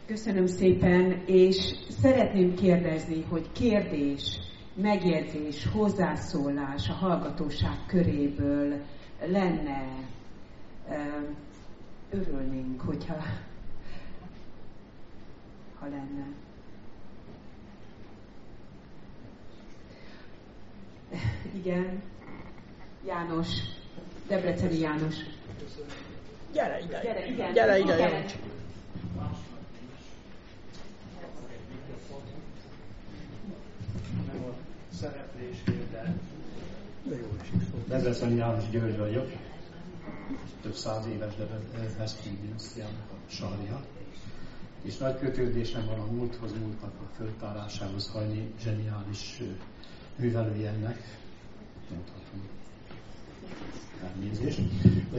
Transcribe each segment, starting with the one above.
Köszönöm szépen, és szeretném kérdezni, hogy kérdés, megjegyzés, hozzászólás a hallgatóság köréből lenne, örülnénk, hogyha lenne. Igen, János, Debreceni János. Gyere ide! Gyere ide! János! Nem a szereplésért, de Debreceni János György vagyok. Több 100 éves Veszprém dinasztiának a sarja. És nagy kötődésem van a múltnak a föltárásához, hajni zseniális művelői ennek, mondhatom, elnézést.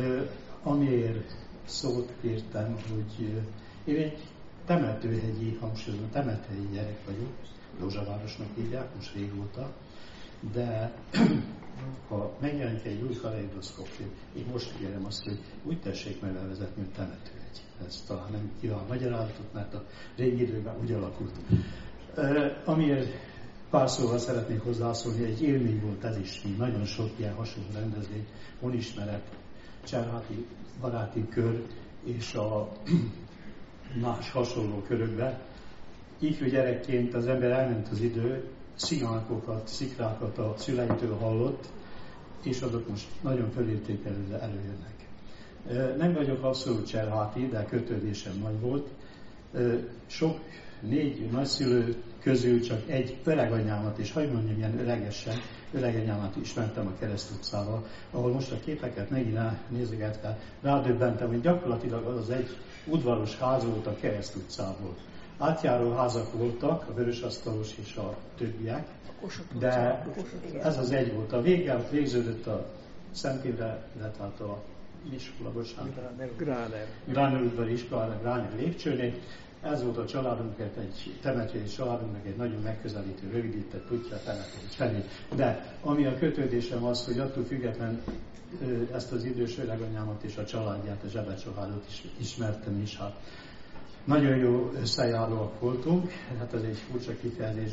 Amiért szót kértem, hogy én egy temetőhegyi, hangsúlyozom, temetőhegyi gyerek vagyok, Józsavárosnak hívják, most régóta, de ha megjelenik egy új kaleidoszkópfilm, én most kérem azt, hogy úgy tessék meg elvezetni, hogy temetőhegy. Ez talán nem kíván magyarázatot, mert a régi időben úgy alakult. Amiért pár szóval szeretnék hozzászólni, egy élmény volt ez is, nagyon sok ilyen hasonló rendezvény, honismeret, cserháti baráti kör és a más hasonló körökbe. Ifjú gyerekként az ember elment az idő, szigánkokat, szikrákat a szüleitől hallott, és azok most nagyon fölértékelődve előjönnek. Nem vagyok abszolút cserháti, de kötődésem nagy volt. Sok 4 nagyszülő közül csak egy öreganyámat, és hagy mondjam ilyen öreganyámat ismertem a Kereszt utcával, ahol most a képeket megint nézegetve rádöbbentem, hogy gyakorlatilag az egy udvaros ház volt a Kereszt utcából. Átjáró házak voltak, a Vörösasztalos és a többiek, de ez az egy volt. A vége végződött a Szent Imre, illetve a iskola, Gráner udvari iskolának, Gráner lépcsőnél. Ez volt a családunknak, egy temetői családunknak egy nagyon megközelítő, rövidített útja a temetői felé. De ami a kötődésem az, hogy attól független ezt az idős öreganyámat és a családját, a Zsebe családot is ismertem is, hát nagyon jó összejáróak voltunk, hát ez egy furcsa kifejezés,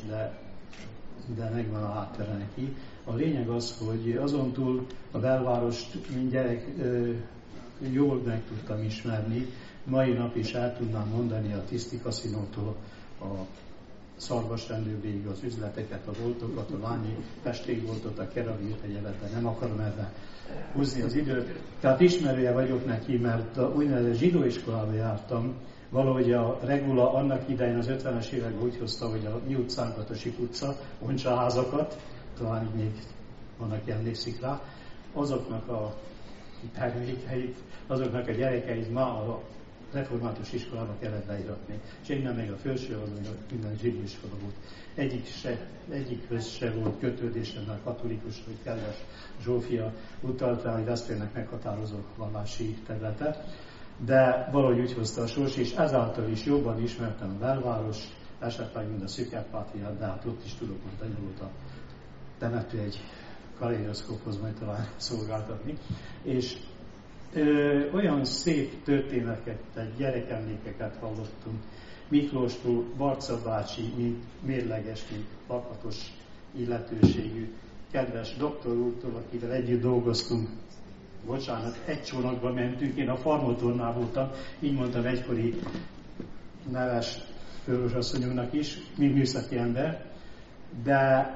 de megvan a háttere neki. A lényeg az, hogy azon túl a belvárost, mint gyerek, jól meg tudtam ismerni. Mai nap is el tudnám mondani a Tiszti Kaszinótól a Szarvasrendőrvéig az üzleteket, a boltokat, a Lányi Pestékboltot, a Keravi Egyelet, de nem akarom ebben húzni az időt. Tehát ismerője vagyok neki, mert úgynevezett zsidóiskolába jártam. Valahogy a regula annak idején az 50-es években úgy hozta, hogy a mi utcánkat, a Sik utca, Oncsaházakat, talán így még vannak emlékszik rá, azoknak a termékeit, azoknak a gyerekeit ma a református iskolába kellett beiratni. És innen meg a felső, az minden zsidó iskola volt. Egyikhöz se volt kötődésem, mert katolikus, hogy kedves Zsófia utalta, hogy Veszprémnek meghatározó vallási területe. De valahogy úgy hozta a sors, és ezáltal is jobban ismertem a belváros, esetleg mind a Szűk-Kárpátiát, de hát ott is tudok mondani, volt a temető egy kaleidoszkóphoz majd talán szolgáltatni. És olyan szép történeteket, gyerekemlékeket hallottunk Miklóstól, Barca bácsi, mint mérleges, mint lakatos illetőségű, kedves doktor úrtól, akivel együtt dolgoztunk. Bocsánat, egy csónakban mentünk, én a Farmotornál voltam, így mondtam egykori neves főorvosasszonyunknak is, mint műszaki ember, de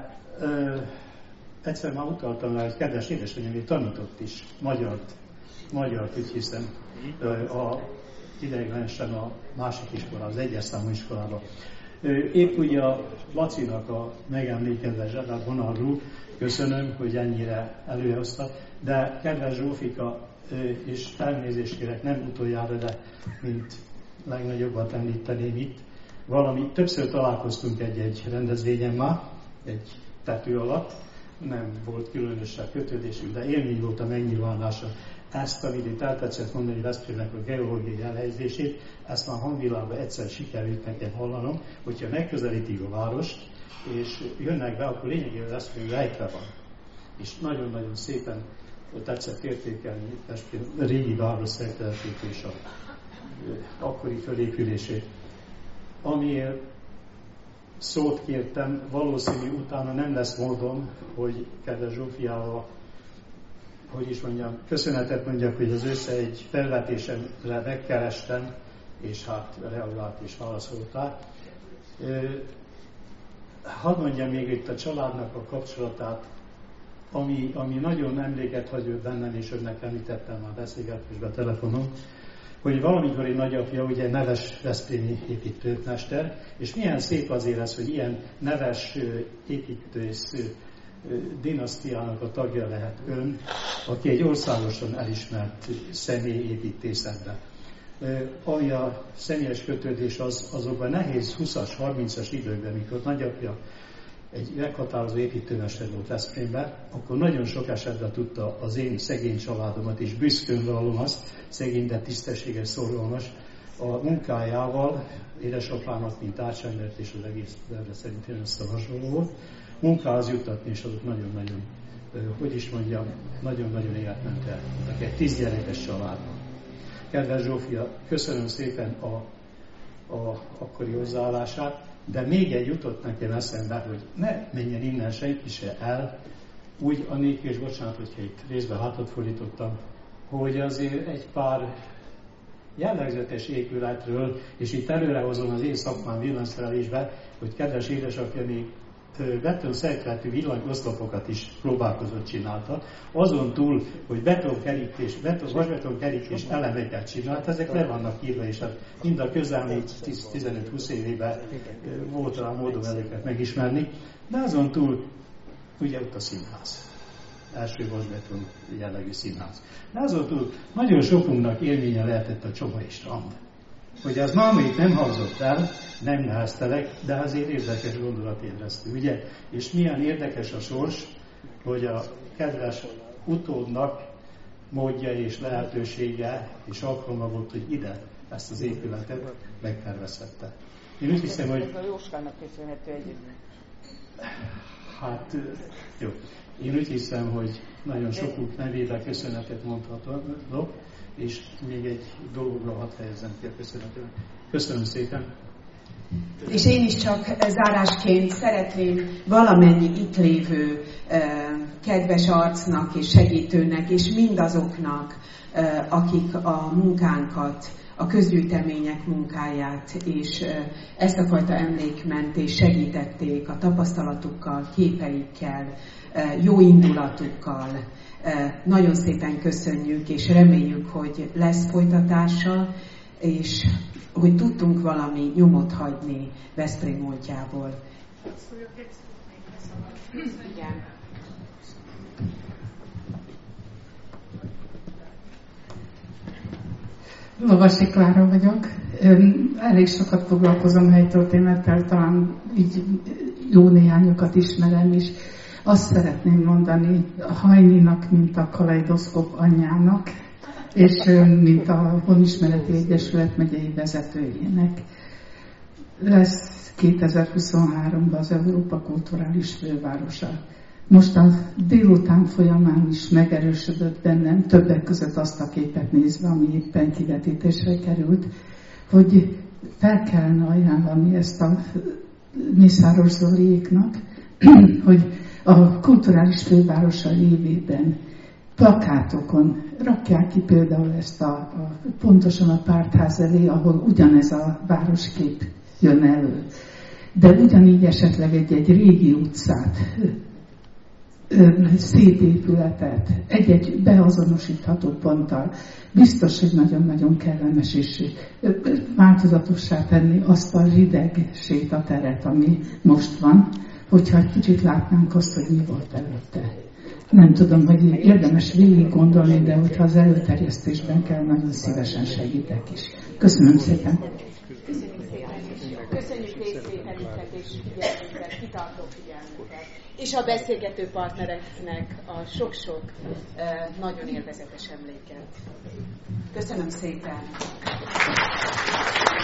egyszer már utaltam rá, hogy kedves édesanyám, tanított is magyart, úgy hiszem, ideiglenesen a másik iskola, az egyes számú iskolába. Épp ugye a Lacinak a megemlékezve Zsebár vonalról, köszönöm, hogy ennyire előhozta, de kedves Zsófika, és elnézést kérek, nem utoljára, de mint legnagyobbat említeném itt, többször találkoztunk egy rendezvényen már, egy tető alatt, nem volt különösebb kötődésünk, de élmény volt a megnyilvánulása. Ezt, amit itt eltetszett mondani Veszprémnek a geológiai elhelyezését, ezt már hangvilágban egyszer sikerült nekem hallanom, hogyha megközelítik a várost, és jönnek be, akkor lényegében Veszprém rejtve van. És nagyon-nagyon szépen tetszett értékelni Veszprém régi város szerkezetét és a akkori fölépülését. amiért szót kértem, valószínű utána nem lesz módom, hogy kedves Zsófiával, köszönetet mondjak, hogy az össze egy felvetésemre megkerestem, és hát reagált és válaszoltál. Hadd mondjam még itt a családnak a kapcsolatát, ami nagyon emléket hagyott bennem, és önnek említettem már beszélgetésben telefonon, hogy valamikor egy nagyapja, ugye neves veszprémi építőmester, és milyen szép azért ez, hogy ilyen neves építősz dinasztiának a tagja lehet ön, aki egy országosan elismert személy építészetben. Ami a személyes kötődés azokban nehéz 20-as, 30-as időkben, mikor nagyapja egy meghatározó építőmester volt Veszprémben, akkor nagyon sok esetben tudta az én szegény családomat, és büszkén vallom azt, szegény, de tisztességes, szorgalmas, a munkájával, édesapának, mint Ácsánybert, és az egész Debrecen szerintem össze hasonló volt, munkához juttatni, és azok nagyon-nagyon, nagyon-nagyon életmentek. Egy 10 gyerekes családban. Kedves Zsófia, köszönöm szépen a akkori hozzáállását, de még egy jutott nekem eszembe, hogy ne menjen innen senki se el, úgy anélkül, és bocsánat, hogyha itt részben hátat fordítottam, hogy azért egy pár jellegzetes épületről, és itt előrehozom az én szakmám villanyszerelésbe, hogy kedves édesapja még betonszerkeletű villanyoszlopokat is próbálkozott csinálta. Azon túl, hogy vasbetonkerítés elemeket csinált, ezek le vannak írva, és hát mind a közelmúlt 15-20 évében volt rá módom ezeket megismerni, de azon túl, ugye ott a színház. Első vasbeton jellegű színház. De azon túl nagyon sokunknak élménye lehetett a Csomai strand. Hogy az mámait nem hangzott el, nem neheztelek, de azért érdekes gondolatébresztő, ugye? És milyen érdekes a sors, hogy a kedves utódnak módja és lehetősége és alkalma volt, hogy ide ezt az épületet megtervezhette. Én úgy hiszem, hogy... Ez a Jóskának köszönhető egyébként. Hát, jó. Én úgy hiszem, hogy nagyon sokuk nevében köszönetet mondhatok, és még egy dologra hadd fejezzem ki a köszönetet. Köszönöm szépen! És én is csak zárásként szeretném valamennyi itt lévő kedves arcnak és segítőnek, és mindazoknak, akik a munkánkat, a közgyűjtemények munkáját, és ezt a fajta emlékmentést segítették a tapasztalatukkal, képeikkel, jó indulatukkal. Nagyon szépen köszönjük, és reméljük, hogy lesz folytatása, és hogy tudtunk valami nyomot hagyni Veszprém múltjából. Igen. Lovasi Klára vagyok. Elég sokat foglalkozom helytörténettel, talán így jó néhányokat ismerem is. Azt szeretném mondani a Hajninak, mint a Kaleidoszkóp anyjának, és mint a Honismereti Egyesület megyei vezetőjének. Lesz 2023-ban az Európa kulturális fővárosa. Most a délután folyamán is megerősödött bennem, többek között azt a képet nézve, ami éppen kivetítésre került, hogy fel kellene ajánlani ezt a Mészáros Zoliéknak, hogy a kulturális fővárosa évében plakátokon rakják ki például ezt pontosan a pártház elé, ahol ugyanez a városkép jön elő. De ugyanígy esetleg egy régi utcát, szép épületet, egy beazonosítható ponttal. Biztos, hogy nagyon-nagyon kellemes és változatossá tenni azt a rideg sétateret, ami most van, hogyha egy kicsit látnánk azt, hogy mi volt előtte. Nem tudom, hogy érdemes végig gondolni, de hogyha az előterjesztésben kell, nagyon szívesen segítek is. Köszönöm szépen! Köszönjük részvételüket és figyelmüket, kitartó figyelmüket. És a beszélgető partnereknek a sok-sok nagyon élvezetes emléket. Köszönöm szépen!